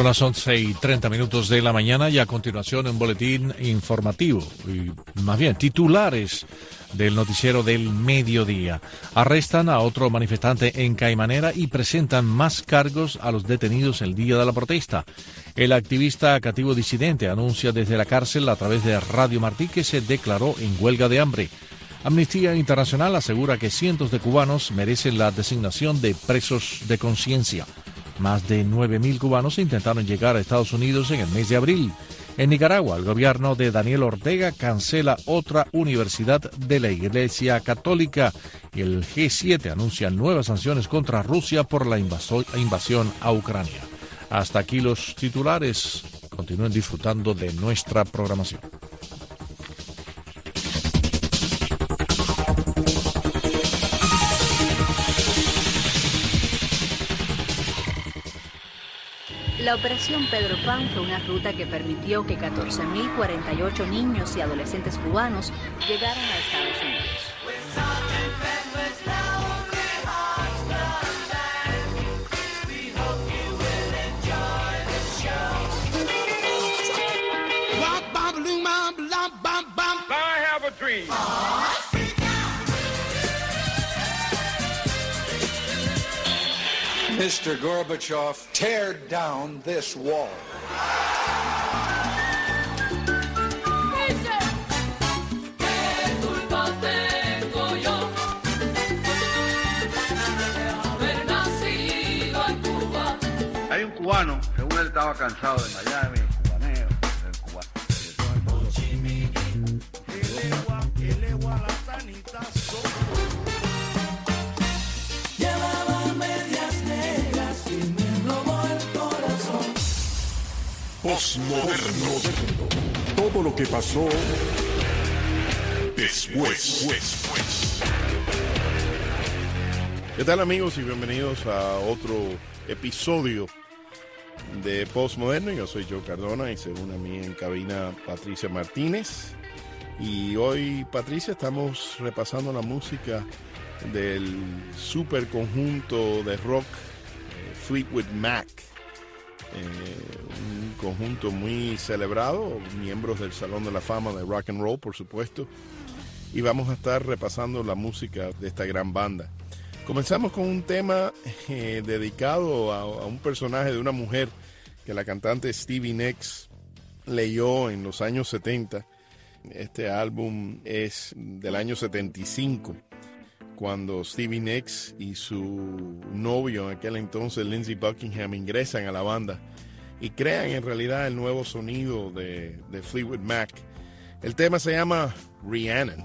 Son las 11:30 de la mañana y a continuación un boletín informativo, y más bien titulares del noticiero del mediodía. Arrestan a otro manifestante en Caimanera y presentan más cargos a los detenidos el día de la protesta. El activista cativo disidente anuncia desde la cárcel a través de Radio Martí que se declaró en huelga de hambre. Amnistía Internacional asegura que cientos de cubanos merecen la designación de presos de conciencia. Más de 9.000 cubanos intentaron llegar a Estados Unidos en el mes de abril. En Nicaragua, el gobierno de Daniel Ortega cancela otra universidad de la Iglesia Católica y el G7 anuncia nuevas sanciones contra Rusia por la invasión a Ucrania. Hasta aquí los titulares. Continúen disfrutando de nuestra programación. La Operación Pedro Pan fue una ruta que permitió que 14.048 niños y adolescentes cubanos llegaran a Estados Unidos. Mr. Gorbachev, tear down this wall. Hay un cubano, según él estaba cansado de Miami, el cubaneo, el cubano. Postmoderno. Todo lo que pasó después. ¿Qué tal, amigos? Y bienvenidos a otro episodio de Postmoderno. Yo soy Joe Cardona y según a mí en cabina Patricia Martínez. Y hoy, Patricia, estamos repasando la música del super conjunto de rock Fleetwood Mac. Un conjunto muy celebrado, miembros del Salón de la Fama de Rock and Roll, por supuesto, y vamos a estar repasando la música de esta gran banda. Comenzamos con un tema dedicado a un personaje de una mujer que la cantante Stevie Nicks leyó en los años 70. Este álbum es del año 75. Cuando Stevie Nicks y su novio en aquel entonces, Lindsey Buckingham, ingresan a la banda y crean en realidad el nuevo sonido de Fleetwood Mac. El tema se llama Rhiannon.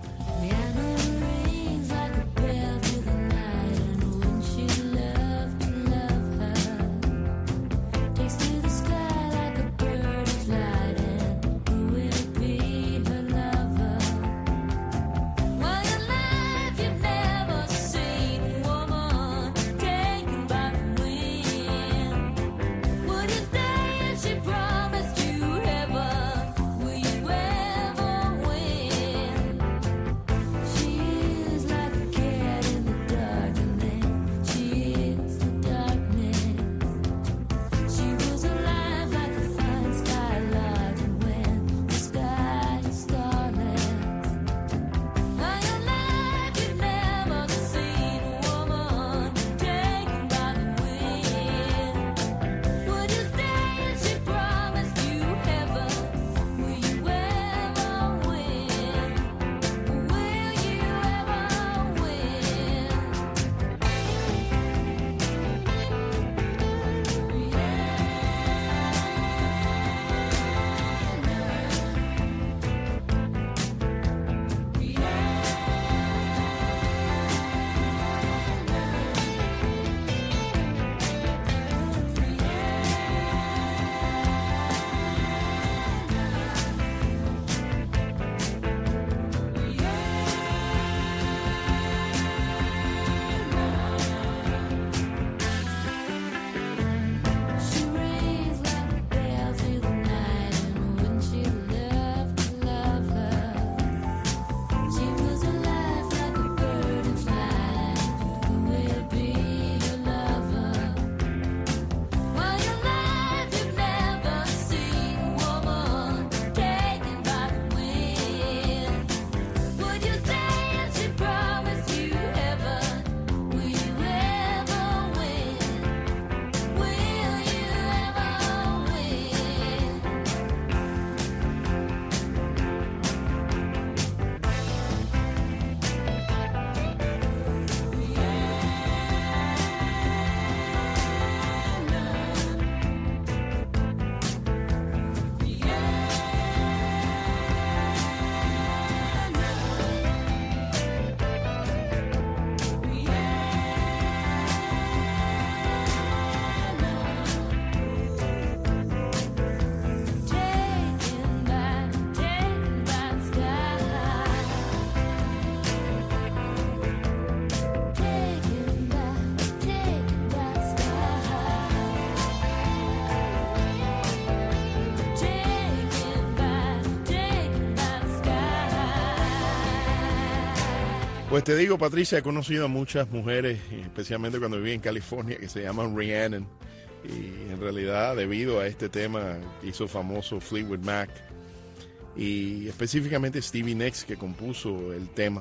Pues te digo, Patricia, he conocido a muchas mujeres, especialmente cuando viví en California, que se llaman Rhiannon. Y en realidad, debido a este tema que hizo famoso Fleetwood Mac, y específicamente Stevie Nicks, que compuso el tema.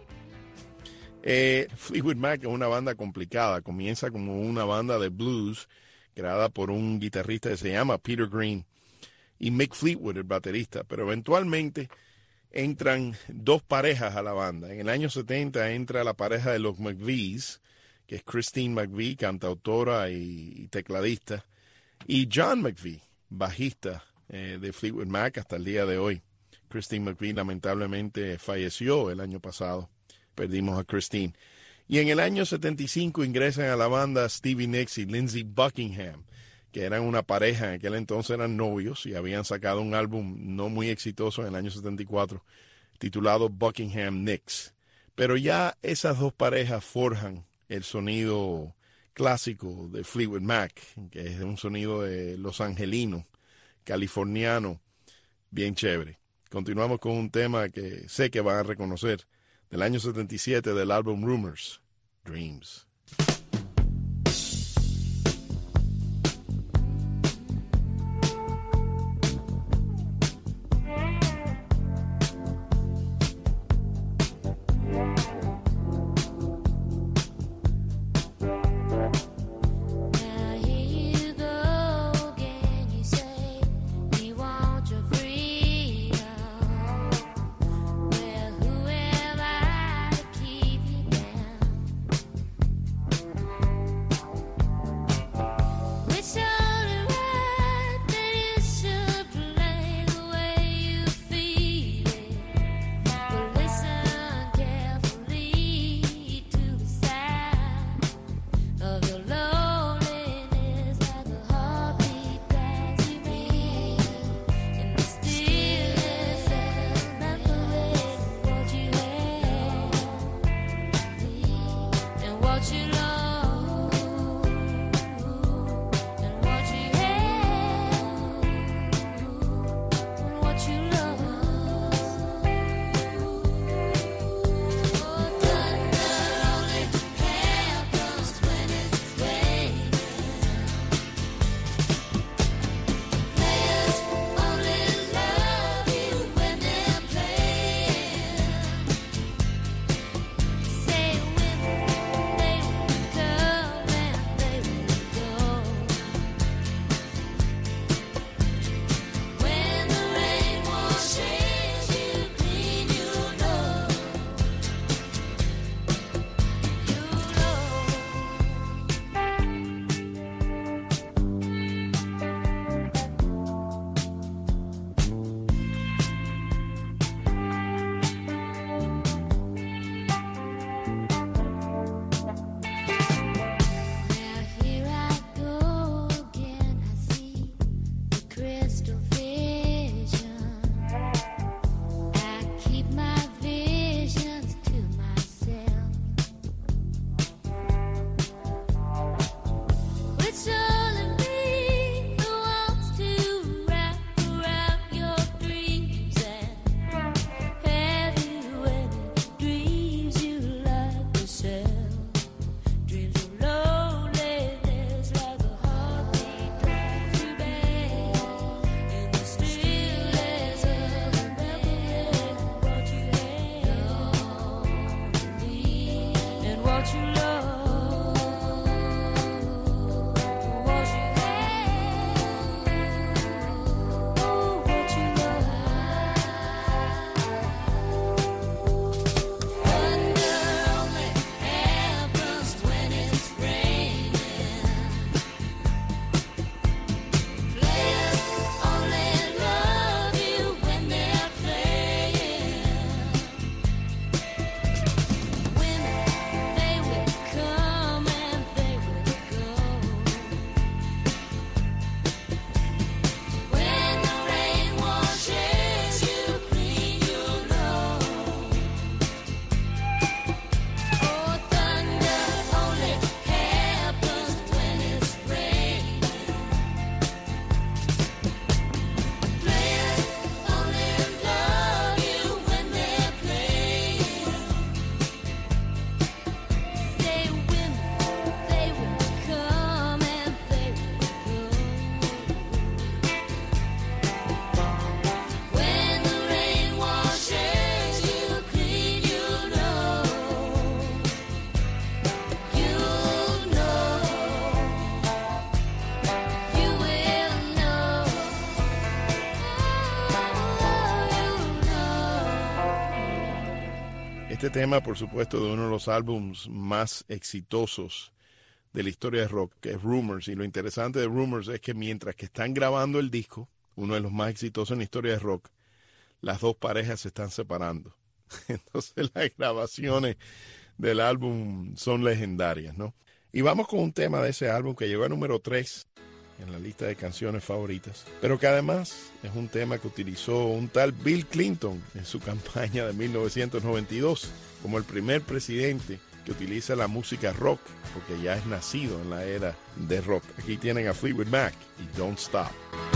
Fleetwood Mac es una banda complicada. Comienza como una banda de blues creada por un guitarrista que se llama Peter Green y Mick Fleetwood, el baterista. Pero eventualmente entran dos parejas a la banda. En el año 70 entra la pareja de los McVies, que es Christine McVie, cantautora y tecladista, y John McVie, bajista de Fleetwood Mac hasta el día de hoy. Christine McVie lamentablemente falleció el año pasado. Perdimos a Christine. Y en el año 75 ingresan a la banda Stevie Nicks y Lindsey Buckingham, que eran una pareja, en aquel entonces eran novios y habían sacado un álbum no muy exitoso en el año 74, titulado Buckingham Nicks. Pero ya esas dos parejas forjan el sonido clásico de Fleetwood Mac, que es un sonido de los angelinos, californiano, bien chévere. Continuamos con un tema que sé que van a reconocer, del año 77 del álbum Rumors, Dreams. Este tema, por supuesto, de uno de los álbumes más exitosos de la historia de rock, que es Rumors. Y lo interesante de Rumors es que mientras que están grabando el disco, uno de los más exitosos en la historia de rock, las dos parejas se están separando. Entonces las grabaciones del álbum son legendarias, ¿no? Y vamos con un tema de ese álbum que llegó a número 3 en la lista de canciones favoritas, pero que además es un tema que utilizó un tal Bill Clinton en su campaña de 1992 como el primer presidente que utiliza la música rock, porque ya es nacido en la era de rock. Aquí tienen a Fleetwood Mac y Don't Stop.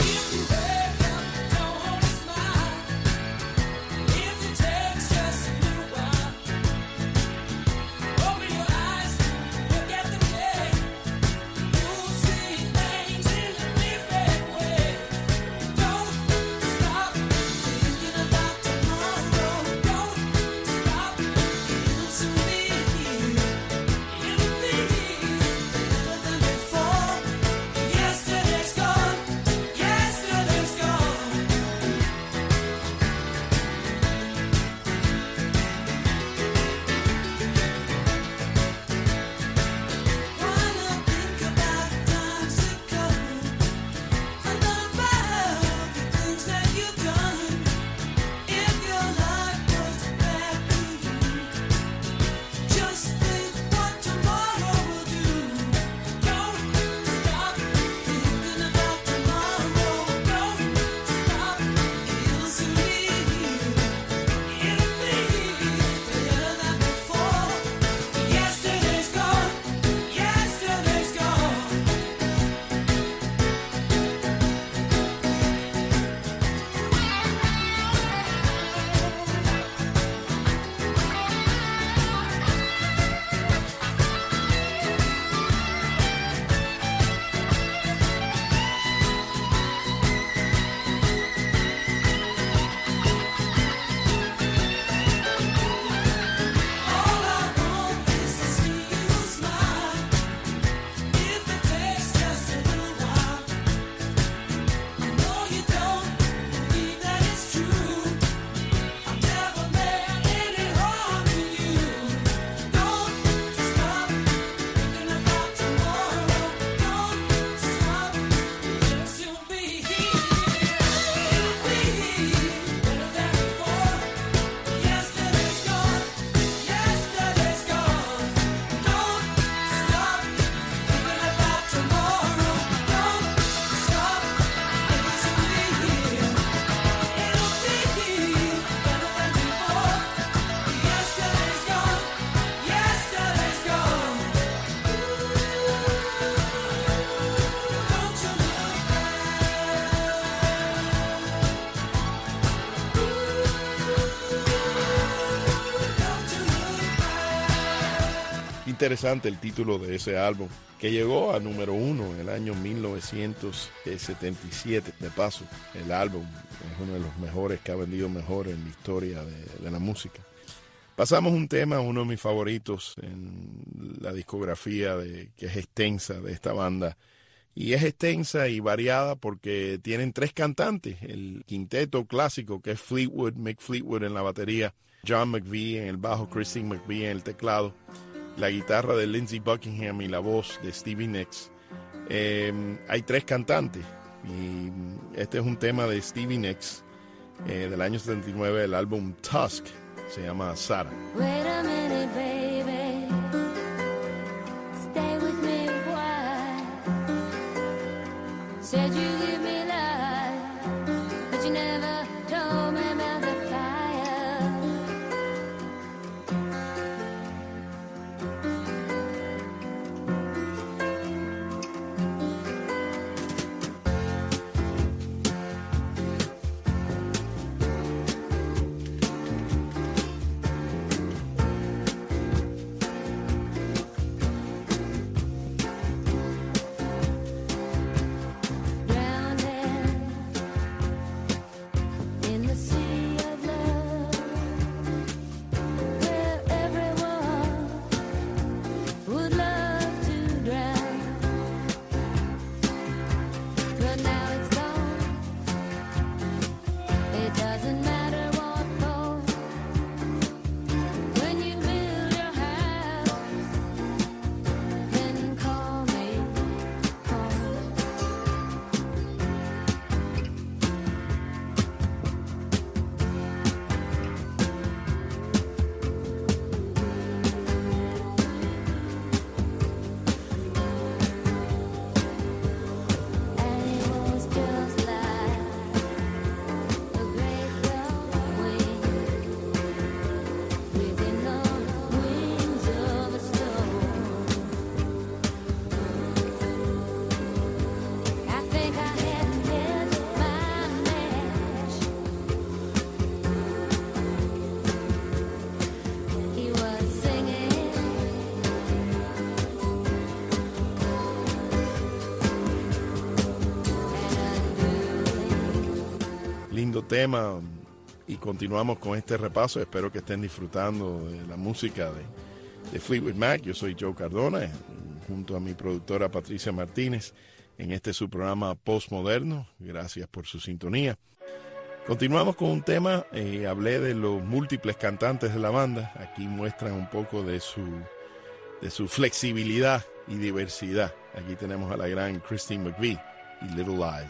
Interesante el título de ese álbum, que llegó a número 1 en el año 1977. De paso, el álbum es uno de los mejores que ha vendido mejor en la historia de la música. Pasamos un tema, uno de mis favoritos en la discografía que es extensa de esta banda. Y es extensa y variada porque tienen 3 cantantes. El quinteto clásico, que es Fleetwood, Mick Fleetwood en la batería, John McVie en el bajo, Christine McVie en el teclado, la guitarra de Lindsey Buckingham y la voz de Stevie Nicks. Hay 3 cantantes y este es un tema de Stevie Nicks del año 79, el álbum Tusk, se llama Sarah. Wait a minute, baby. Stay with me a while. Said you give me life, but you never told me about the fire. tema y continuamos con este repaso. Espero que estén disfrutando de la música de Fleetwood Mac. Yo soy Joe Cardona, junto a mi productora Patricia Martínez, en este su programa Postmoderno. Gracias por su sintonía. Continuamos con un tema. Hablé de los múltiples cantantes de la banda. Aquí muestran un poco de su flexibilidad y diversidad. Aquí tenemos a la gran Christine McVie y Little Lies.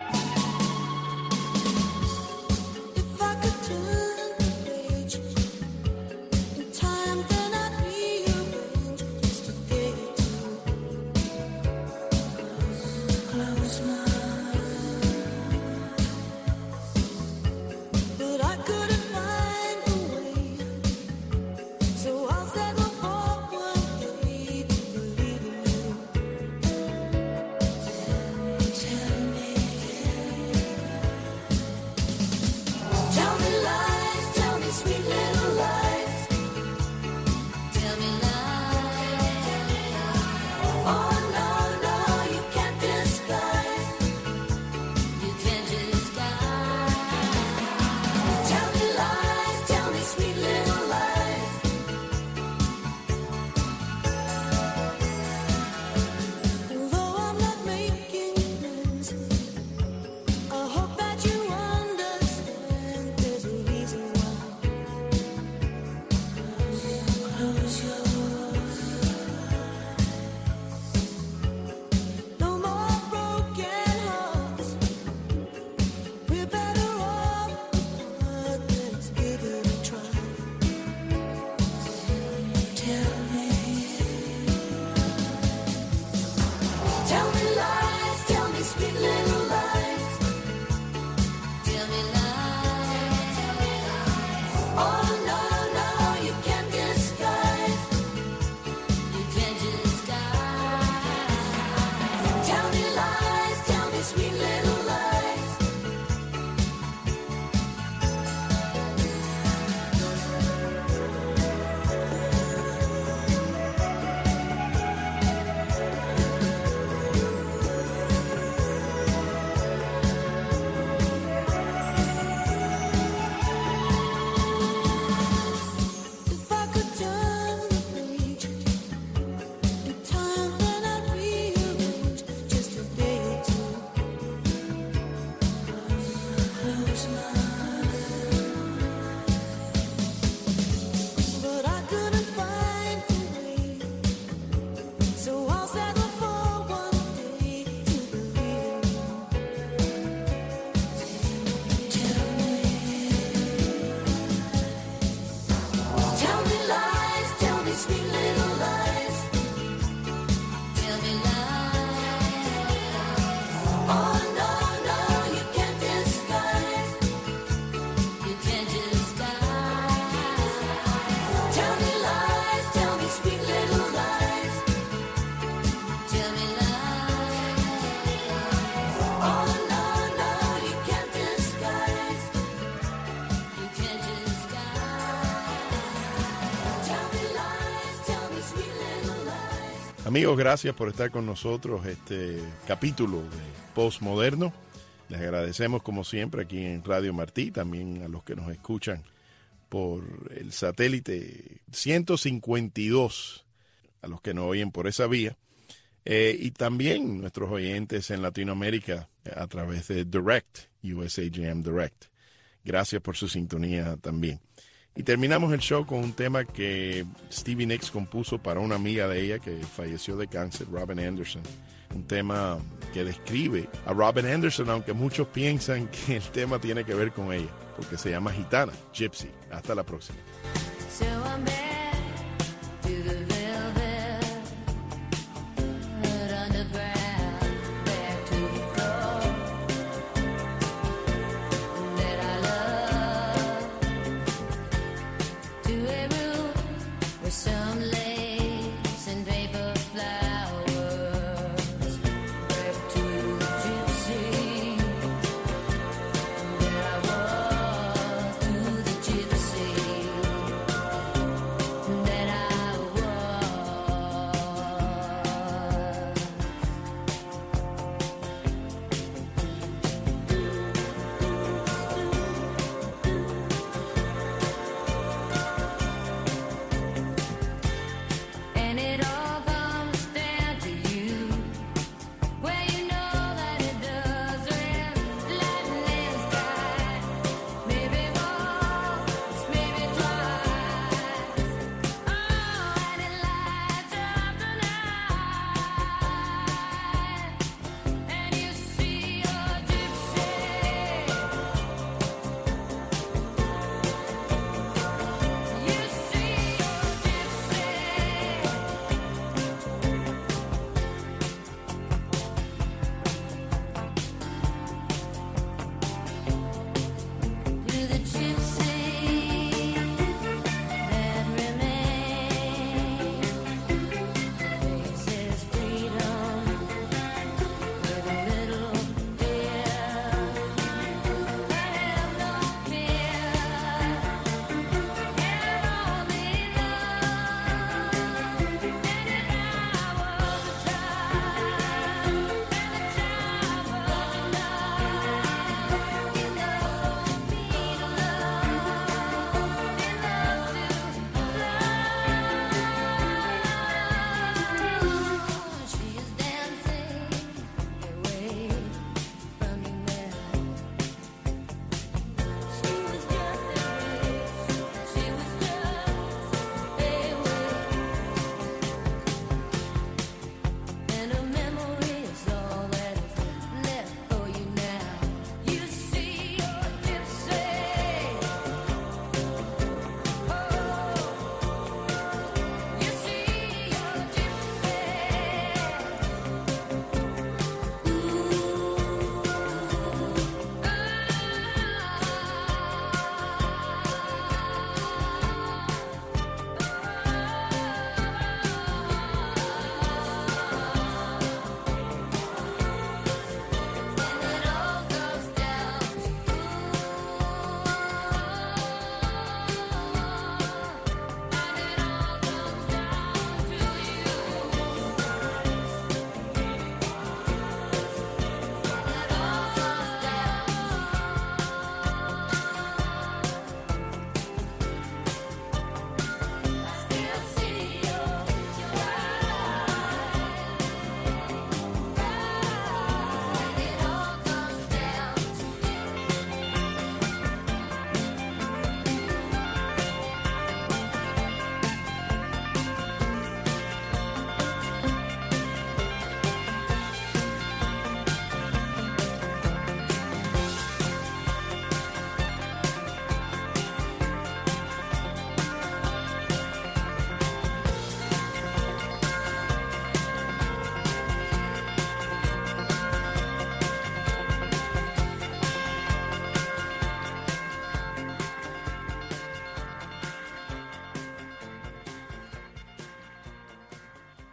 Amigos, gracias por estar con nosotros este capítulo de Postmoderno. Les agradecemos como siempre aquí en Radio Martí, también a los que nos escuchan por el satélite 152, a los que nos oyen por esa vía, y también nuestros oyentes en Latinoamérica a través de Direct, USA Jam Direct. Gracias por su sintonía también. Y terminamos el show con un tema que Stevie Nicks compuso para una amiga de ella que falleció de cáncer, Robin Anderson. Un tema que describe a Robin Anderson, aunque muchos piensan que el tema tiene que ver con ella, porque se llama Gitana, Gypsy. Hasta la próxima.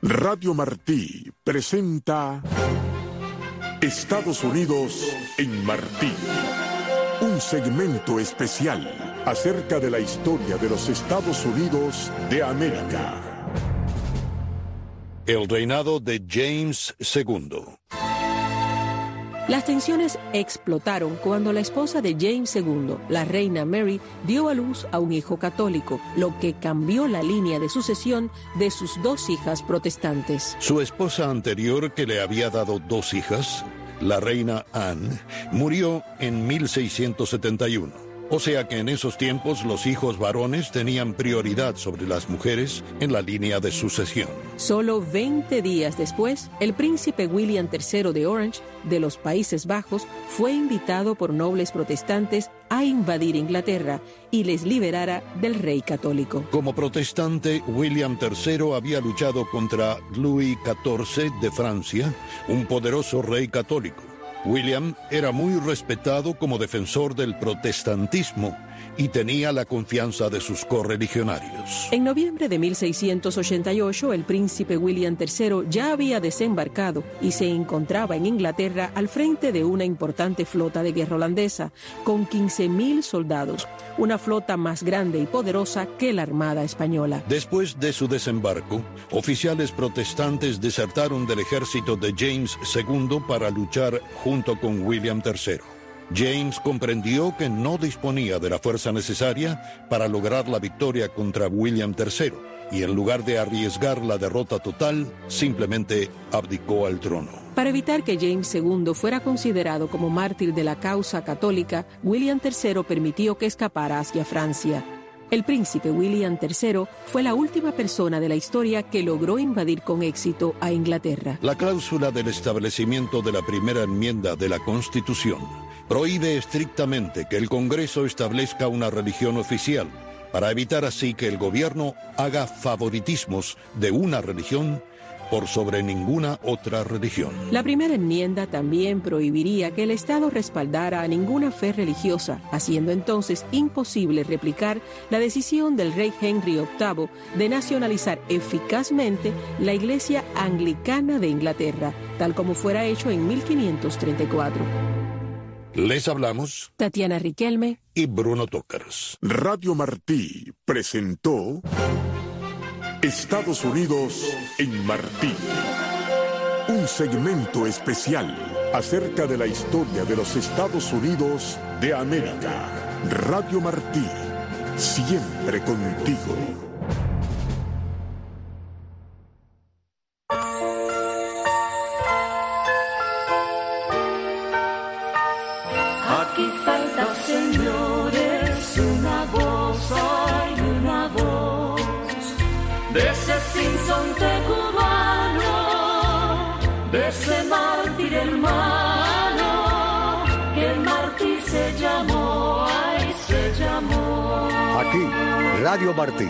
Radio Martí presenta Estados Unidos en Martí. Un segmento especial acerca de la historia de los Estados Unidos de América. El reinado de James II. Las tensiones explotaron cuando la esposa de James II, la reina Mary, dio a luz a un hijo católico, lo que cambió la línea de sucesión de sus dos hijas protestantes. Su esposa anterior, que le había dado dos hijas, la reina Anne, murió en 1671. O sea que en esos tiempos los hijos varones tenían prioridad sobre las mujeres en la línea de sucesión. Solo 20 días después, el príncipe William III de Orange, de los Países Bajos, fue invitado por nobles protestantes a invadir Inglaterra y les liberara del rey católico. Como protestante, William III había luchado contra Louis XIV de Francia, un poderoso rey católico. William era muy respetado como defensor del protestantismo y tenía la confianza de sus correligionarios. En noviembre de 1688, el príncipe William III ya había desembarcado y se encontraba en Inglaterra al frente de una importante flota de guerra holandesa, con 15,000 soldados, una flota más grande y poderosa que la Armada Española. Después de su desembarco, oficiales protestantes desertaron del ejército de James II para luchar junto con William III. James comprendió que no disponía de la fuerza necesaria para lograr la victoria contra William III y en lugar de arriesgar la derrota total, simplemente abdicó al trono. Para evitar que James II fuera considerado como mártir de la causa católica, William III permitió que escapara hacia Francia. El príncipe William III fue la última persona de la historia que logró invadir con éxito a Inglaterra. La cláusula del establecimiento de la primera enmienda de la Constitución prohíbe estrictamente que el Congreso establezca una religión oficial, para evitar así que el gobierno haga favoritismos de una religión por sobre ninguna otra religión. La primera enmienda también prohibiría que el Estado respaldara a ninguna fe religiosa, haciendo entonces imposible replicar la decisión del rey Henry VIII de nacionalizar eficazmente la Iglesia Anglicana de Inglaterra, tal como fuera hecho en 1534. Les hablamos Tatiana Riquelme y Bruno Tócaras. Radio Martí presentó Estados Unidos en Martí. Un segmento especial acerca de la historia de los Estados Unidos de América. Radio Martí, siempre contigo. Aquí falta, señores, una voz, hay una voz de ese sinsonte cubano, de ese mártir hermano, que el mártir se llamó, ay, se llamó. Aquí, Radio Martí.